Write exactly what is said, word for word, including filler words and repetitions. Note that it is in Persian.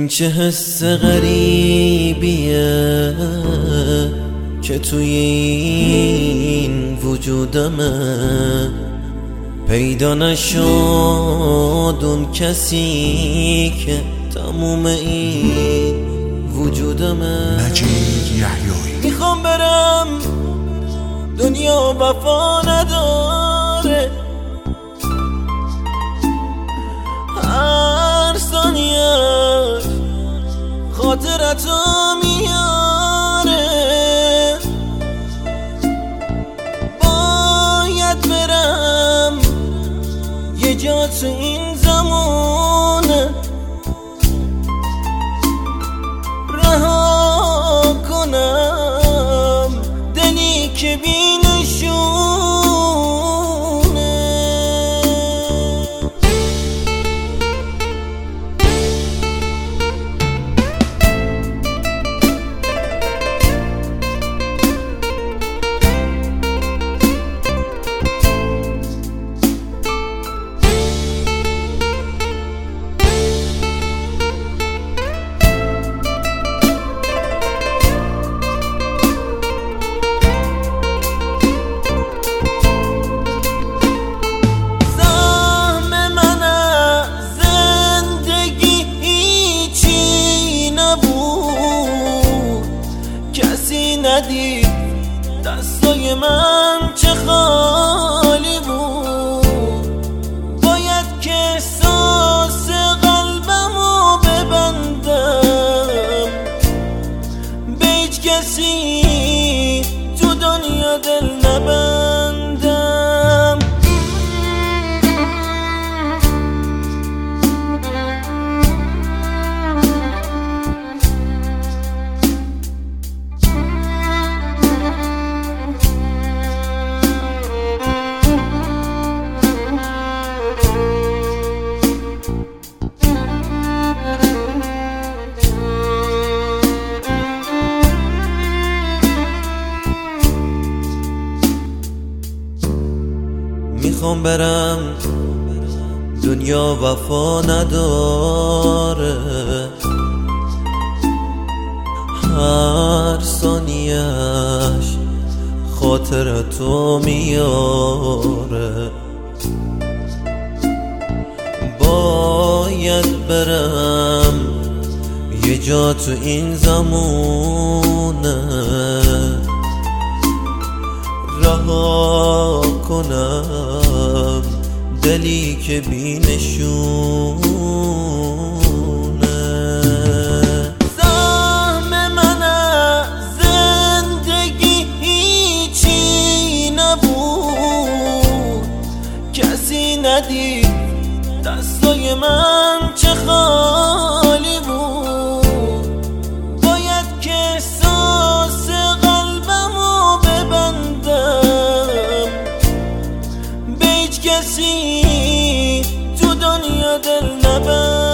این چه حس غریبیه که توی این وجودمه، پیدا نشد اون کسی که تموم این وجودمه. مجید یحیایی. میخوام برم دنیا وفا نداره، هر ثانیه خاطرتو میاره، باید برم یه جا تو این زمانه، رها کنم دلی که بینشونه. ندید دستای من چه خالی بود، باید که احساس قلبمو ببندم، به هیچ کسی تو دنیا دل نبندم. میخوام برم دنیا وفا نداره، هر ثانیه‌اش خاطرتو میاره، باید برم یه جا تو این زمونه، رها کنم دلی که بینشونه. سهم من از زندگی هیچی نبود، کسی ندید دستای من چه خالی بود، باید که احساس قلبمو ببندم، به هیچ کسی تو دنیا دل نبندم.